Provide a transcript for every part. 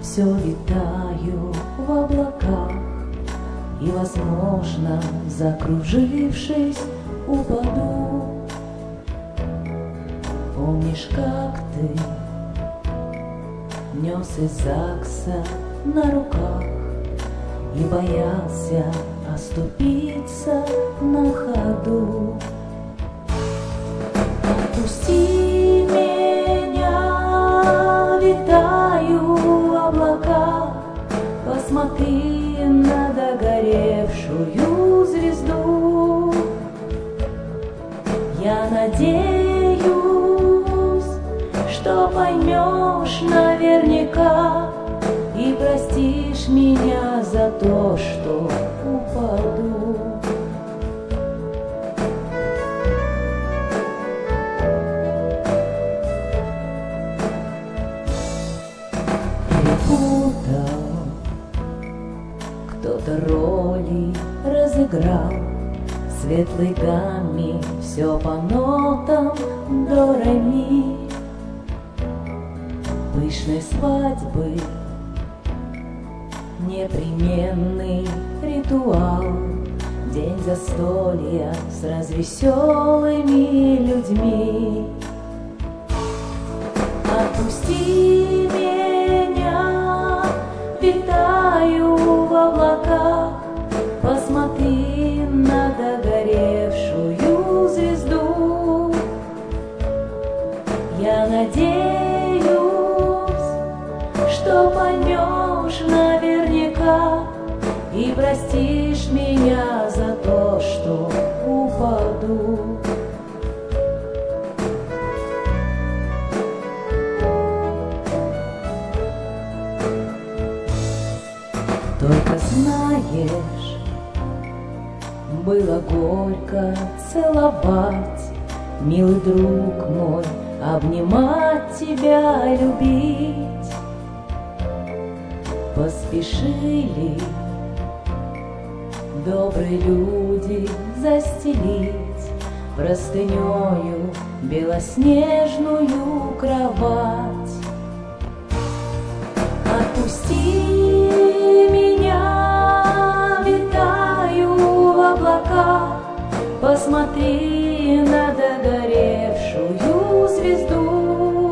все витаю в облаках, и, возможно, закружившись, упаду. Помнишь, как ты нес из ЗАГСа на руках и боялся оступиться на ходу? Отпусти меня, витаю в облаках, посмотри на догоревшую звезду. Я надеюсь, что поймешь наверняка и простишь меня за то, что упаду. Перепутал, кто-то роли разыграл, в светлой гамме все по нотам до ре ми. Пышной свадьбы непременный ритуал, день застолья с развеселыми людьми. Отпусти меня, витаю в облаках, посмотри на догоревшую звезду. Я надеюсь, что поймешь наверняка и простишь меня за то, что упаду. Только знаешь, было горько целовать, милый друг мой, обнимать тебя, любить. Поспешили добрые люди застелить простынею белоснежную кровать. Отпусти меня, витаю в облаках, посмотри на догоревшую звезду.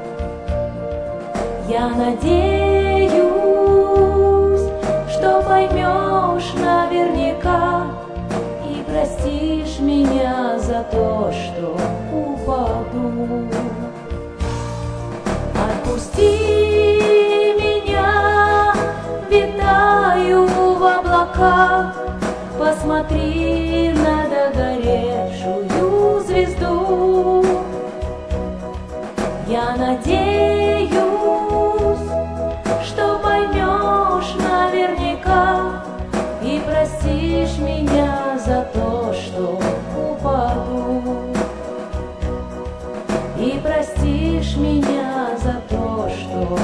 Я надеюсь, что поймешь наверняка и простишь меня за то, что упаду. Отпусти меня, витаю в облаках, посмотри на догоревшую звезду. Я надеюсь, что поймешь наверняка и простишь меня за то, что упаду. И простишь меня за то, что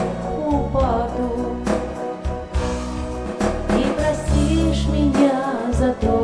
упаду. И простишь меня за то,